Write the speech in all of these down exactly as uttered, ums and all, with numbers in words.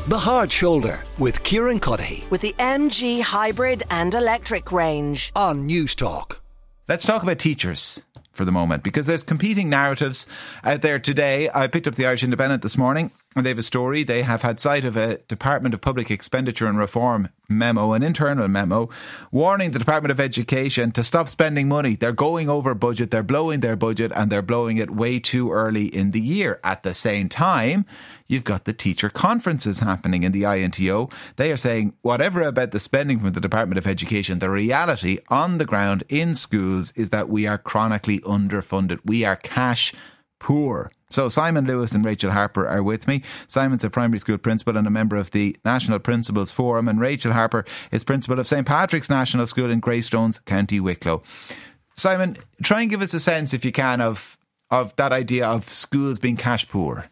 The Hard Shoulder with Kieran Cuddihy with the M G hybrid and electric range on News Talk. Let's talk about teachers for the moment, because there's competing narratives out there today. I picked up the Irish Independent this morning and they have a story. They have had sight of a Department of Public Expenditure and Reform memo, an internal memo, warning the Department of Education to stop spending money. They're going over budget, they're blowing their budget, and they're blowing it way too early in the year. At the same time, you've got the teacher conferences happening in the I N T O. They are saying whatever about the spending from the Department of Education, the reality on the ground in schools is that we are chronically underfunded. We are cash poor. So Simon Lewis and Rachel Harper are with me. Simon's a primary school principal and a member of the National Principals Forum, and Rachel Harper is principal of Saint Patrick's National School in Greystones, County Wicklow. Simon, try and give us a sense, if you can, of of that idea of schools being cash poor.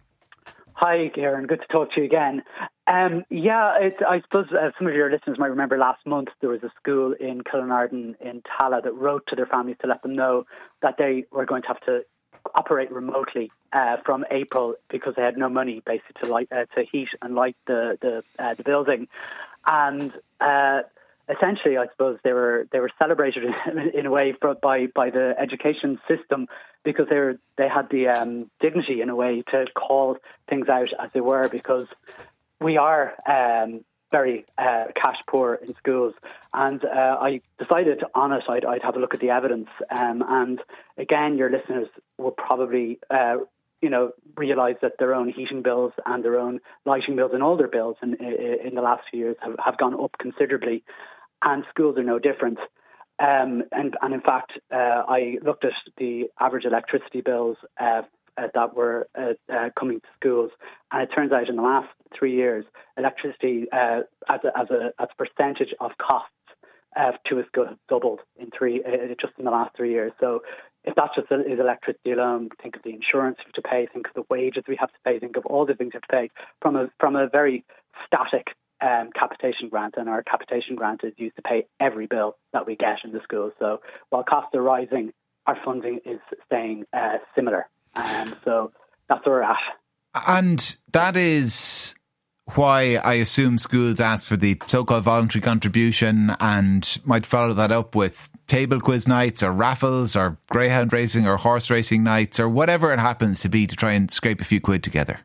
Hi, Kieran. Good to talk to you again. Um, yeah, it, I suppose uh, some of your listeners might remember last month there was a school in Kilnarden in Tala that wrote to their families to let them know that they were going to have to operate remotely uh, from April because they had no money basically to light, uh, to heat and light the the, uh, the building, and uh, essentially, I suppose they were they were celebrated in, in a way for, by by the education system because they were they had the um, dignity in a way to call things out as they were, because we are um, very uh, cash poor in schools. And uh, I decided on it, I'd, I'd have a look at the evidence. Um, and again, your listeners will probably, uh, you know, realise that their own heating bills and their own lighting bills and all their bills in, in the last few years have, have gone up considerably. And schools are no different. Um, and, and in fact, uh, I looked at the average electricity bills uh, uh, that were uh, uh, coming to schools, and it turns out in the last three years, electricity uh, as, a, as, a, as a percentage of costs uh, to a school has doubled in three uh, just in the last three years. So if that just is electricity alone, think of the insurance we have to pay, think of the wages we have to pay, think of all the things we have to pay from a from a very static Um, capitation grant, and our capitation grant is used to pay every bill that we get in the schools. So while costs are rising, our funding is staying uh, similar. Um, so that's where we're at. And that is why I assume schools ask for the so-called voluntary contribution and might follow that up with table quiz nights or raffles or greyhound racing or horse racing nights or whatever it happens to be to try and scrape a few quid together.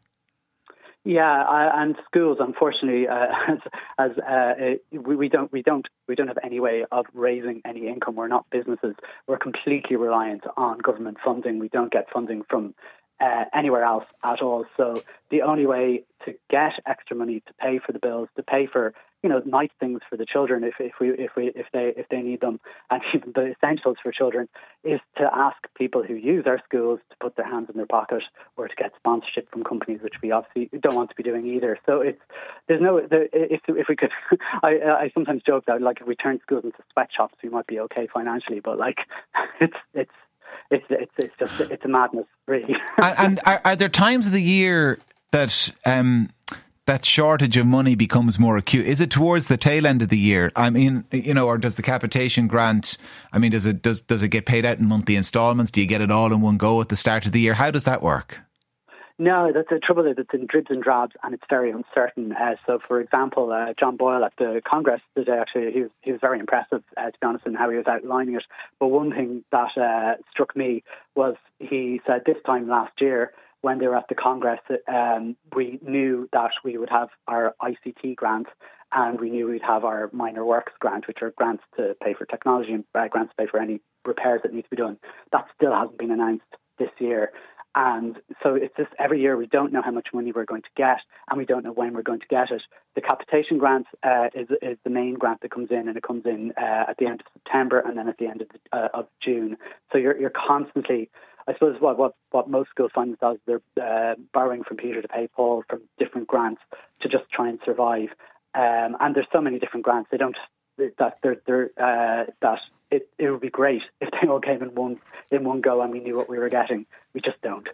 Yeah, uh, and schools, unfortunately, uh, as, as uh, we, we don't, we don't, we don't have any way of raising any income. We're not businesses. We're completely reliant on government funding. We don't get funding from uh, anywhere else at all. So the only way to get extra money to pay for the bills, to pay for, you know, nice things for the children, if if we if we if they if they need them, and even the essentials for children, is to ask people who use our schools to put their hands in their pocket or to get sponsorship from companies, which we obviously don't want to be doing either. So it's there's no there, if if we could, I I sometimes joke that like if we turn schools into sweatshops, we might be okay financially, but like it's it's. It's it's it's just it's a madness, really. and and are, are there times of the year that um, that shortage of money becomes more acute? Is it towards the tail end of the year? I mean, you know, or does the capitation grant? I mean, does it does does it get paid out in monthly instalments? Do you get it all in one go at the start of the year? How does that work? No, that's the trouble is it's in dribs and drabs and it's very uncertain. Uh, so, for example, uh, John Boyle at the Congress today, actually, he was, he was very impressive, uh, to be honest, in how he was outlining it. But one thing that uh, struck me was he said this time last year when they were at the Congress, um, we knew that we would have our I C T grant and we knew we'd have our minor works grant, which are grants to pay for technology and uh, grants to pay for any repairs that need to be done. That still hasn't been announced this year. And so it's just every year we don't know how much money we're going to get and we don't know when we're going to get it. The capitation grant uh, is is the main grant that comes in, and it comes in uh, at the end of September and then at the end of, the, uh, of June. So you're you're constantly, I suppose what what, what most schools find themselves, they're uh, borrowing from Peter to pay Paul from different grants to just try and survive. Um, and there's so many different grants, they don't that they're, they're uh, that it, it would be great if they all came in one in one go and we knew what we were getting. We just don't.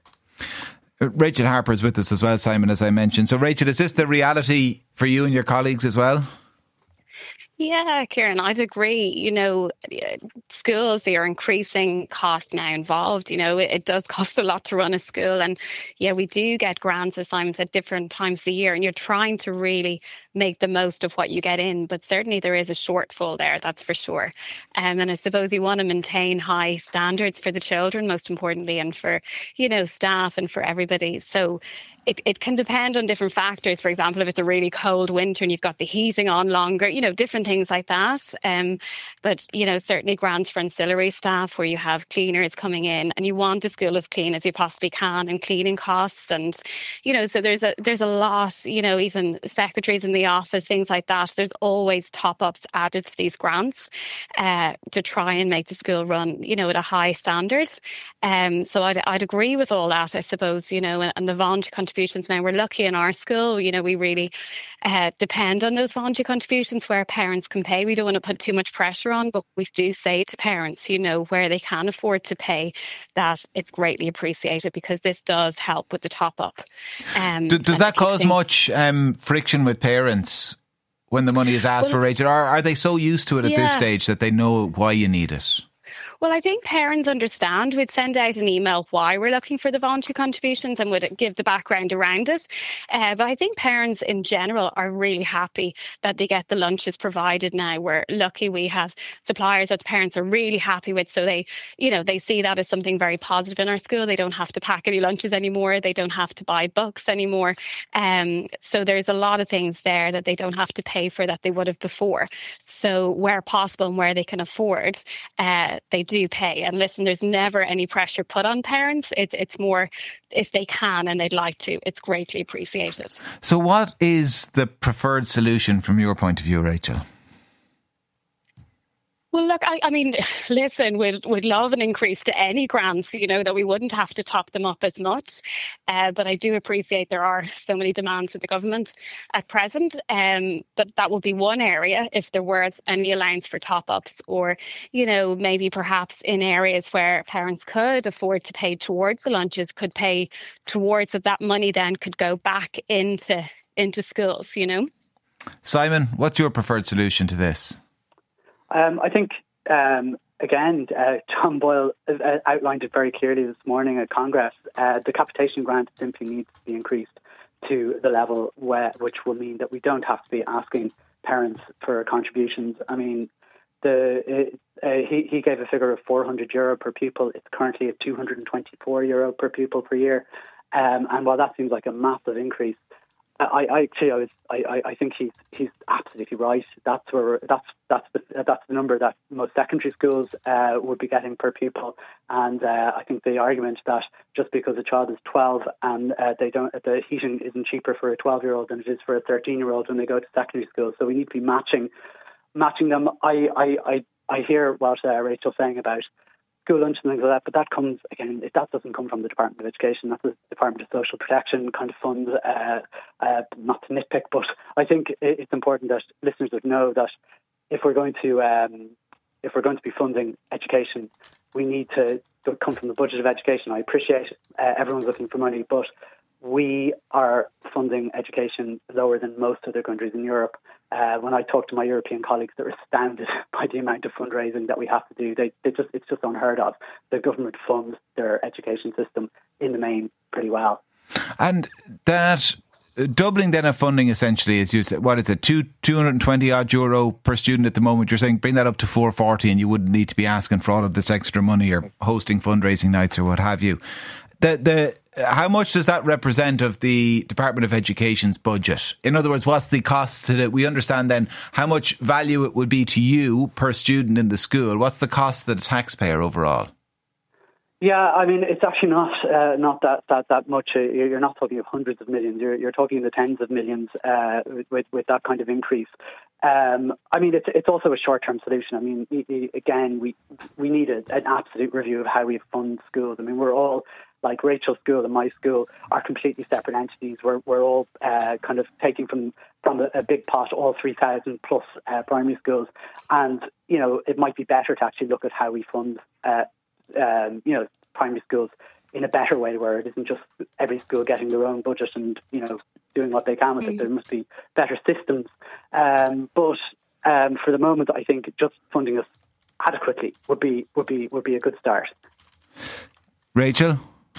Rachel Harper is with us as well, Simon, as I mentioned. So, Rachel, is this the reality for you and your colleagues as well? Yeah, Kieran, I'd agree. You know, schools, there are increasing costs now involved. You know, it, it does cost a lot to run a school. And yeah, we do get grants assignments at different times of the year. And you're trying to really make the most of what you get in. But certainly there is a shortfall there, that's for sure. Um, and I suppose you want to maintain high standards for the children, most importantly, and for, you know, staff and for everybody. So It, it can depend on different factors. For example, if it's a really cold winter and you've got the heating on longer, you know, different things like that. Um, but, you know, certainly grants for ancillary staff where you have cleaners coming in and you want the school as clean as you possibly can, and cleaning costs. And, you know, so there's a there's a lot, you know, even secretaries in the office, things like that. There's always top-ups added to these grants uh, to try and make the school run, you know, at a high standard. Um, so I'd, I'd agree with all that, I suppose, you know, and, and the voluntary contributions. Now, we're lucky in our school, you know, we really uh, depend on those voluntary contributions where parents can pay. We don't want to put too much pressure on, but we do say to parents, you know, where they can afford to pay, that it's greatly appreciated, because this does help with the top up. Um, Do, does that cause things... much um, friction with parents when the money is asked well, for, Rachel? Or are they so used to it at yeah. this stage that they know why you need it? Well, I think parents understand. We'd send out an email why we're looking for the voluntary contributions and would give the background around it. Uh, but I think parents in general are really happy that they get the lunches provided now. We're lucky we have suppliers that the parents are really happy with. So they, you know, they see that as something very positive in our school. They don't have to pack any lunches anymore. They don't have to buy books anymore. Um, so there's a lot of things there that they don't have to pay for that they would have before. So where possible and where they can afford, uh, they do pay. And listen, there's never any pressure put on parents. It's it's more if they can and they'd like to, it's greatly appreciated. So what is the preferred solution from your point of view, Rachel? Well, look, I, I mean, listen, we'd, we'd love an increase to any grants, you know, that we wouldn't have to top them up as much. Uh, but I do appreciate there are so many demands for the government at present. Um, but that would be one area if there was any allowance for top-ups, or, you know, maybe perhaps in areas where parents could afford to pay towards the lunches, could pay towards it. That money then could go back into into schools, you know. Simon, what's your preferred solution to this? Um, I think, um, again, uh, Tom Boyle uh, outlined it very clearly this morning at Congress. Uh, the capitation grant simply needs to be increased to the level where, which will mean that we don't have to be asking parents for contributions. I mean, the uh, he, he gave a figure of four hundred euro per pupil. It's currently at two hundred twenty-four euro per pupil per year. Um, and while that seems like a massive increase, I, I actually, I was, I, I think he's he's absolutely right. That's where that's that's the that's the number that most secondary schools uh, would be getting per pupil. And uh, I think the argument that just because a child is twelve and uh, they don't, the heating isn't cheaper for a twelve-year-old than it is for a thirteen-year-old when they go to secondary school. So we need to be matching matching them. I I I, I hear what uh, Rachel's saying about school lunch and things like that, but that comes, again, that doesn't come from the Department of Education. That's the Department of Social Protection kind of funds, uh, uh, not to nitpick, but I think it's important that listeners would know that if we're going to um, if we're going to be funding education, we need to come from the budget of education. I appreciate uh, everyone's looking for money, but we are funding education lower than most other countries in Europe. Uh, when I talk to my European colleagues, they're astounded by the amount of fundraising that we have to do. They, they just it's just unheard of. The government funds their education system in the main pretty well. And that doubling then of funding essentially is used, what is it, two, 220 odd euro per student at the moment. You're saying bring that up to four forty and you wouldn't need to be asking for all of this extra money or hosting fundraising nights or what have you. The the How much does that represent of the Department of Education's budget? In other words, what's the cost to it? We understand then how much value it would be to you per student in the school. What's the cost to the taxpayer overall? Yeah, I mean, it's actually not uh, not that, that that much. Uh, you're not talking of hundreds of millions. You're you're talking in the tens of millions uh, with with that kind of increase. Um, I mean, it's it's also a short term solution. I mean, again, we we need a, an absolute review of how we fund schools. I mean, we're all, like Rachel's school and my school, are completely separate entities. We're we're all uh, kind of taking from from a, a big pot all three thousand plus uh, primary schools, and you know it might be better to actually look at how we fund uh, um, you know primary schools in a better way, where it isn't just every school getting their own budget and you know doing what they can with mm. it. There must be better systems. Um, but um, for the moment, I think just funding us adequately would be would be would be a good start. Rachel?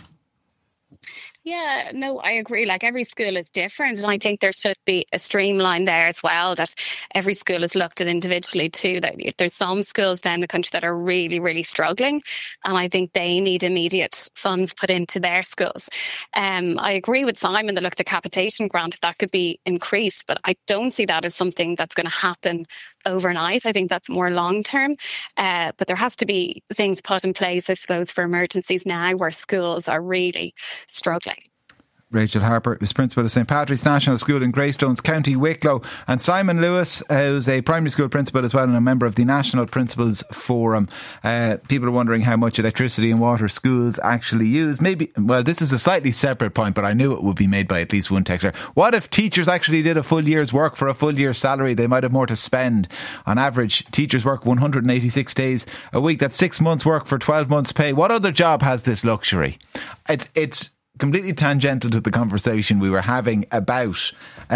Yeah, no, I agree. Like, every school is different, and I think there should be a streamline there as well, that every school is looked at individually too. That there's some schools down the country that are really, really struggling, and I think they need immediate funds put into their schools. Um, I agree with Simon that, look, the capitation grant, that could be increased, but I don't see that as something that's going to happen overnight. I think that's more long term, uh, but there has to be things put in place, I suppose, for emergencies now where schools are really struggling. Rachel Harper is principal of Saint Patrick's National School in Greystones, County Wicklow, and Simon Lewis, who's a primary school principal as well and a member of the National Principals Forum. Uh, people are wondering how much electricity and water schools actually use. Maybe, well, this is a slightly separate point, but I knew it would be made by at least one texter. What if teachers actually did a full year's work for a full year's salary? They might have more to spend. On average, teachers work one hundred eighty-six days a week. That's six months' work for twelve months' pay. What other job has this luxury? It's it's. completely tangential to the conversation we were having about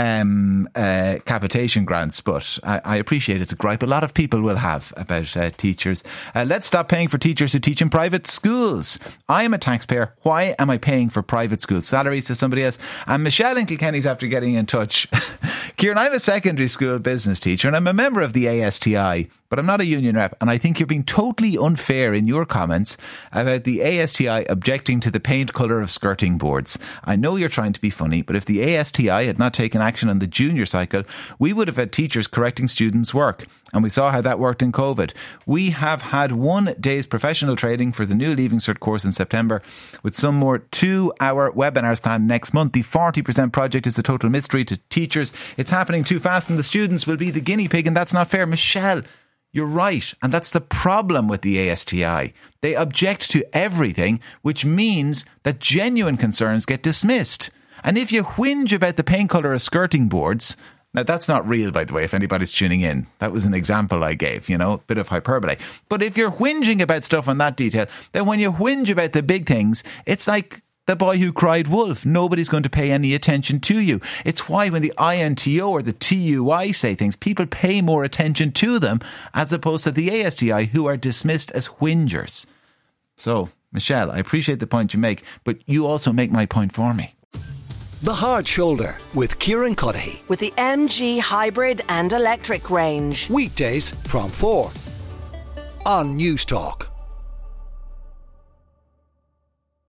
um, uh, capitation grants, but I, I appreciate it's a gripe a lot of people will have about uh, teachers. Uh, let's stop paying for teachers who teach in private schools. I am a taxpayer. Why am I paying for private school salaries to somebody else? And Michelle in Kilkenny's after getting in touch. Kieran, I'm a secondary school business teacher and I'm a member of the A S T I, but I'm not a union rep, and I think you're being totally unfair in your comments about the A S T I objecting to the paint colour of skirting boards. I know you're trying to be funny, but if the A S T I had not taken action on the junior cycle, we would have had teachers correcting students' work, and we saw how that worked in COVID. We have had one day's professional training for the new Leaving Cert course in September, with some more two-hour webinars planned next month. The forty percent project is a total mystery to teachers. It's happening too fast and the students will be the guinea pig, and that's not fair. Michelle, you're right, and that's the problem with the A S T I. They object to everything, which means that genuine concerns get dismissed. And if you whinge about the paint colour of skirting boards, now that's not real, by the way, if anybody's tuning in. That was an example I gave, you know, a bit of hyperbole. But if you're whinging about stuff on that detail, then when you whinge about the big things, it's like the boy who cried wolf. Nobody's going to pay any attention to you. It's why when the I N T O or the T U I say things, people pay more attention to them as opposed to the A S T I, who are dismissed as whingers. So, Michelle, I appreciate the point you make, but you also make my point for me. The Hard Shoulder with Kieran Cuddihy. With the M G hybrid and electric range. Weekdays from four on News Talk.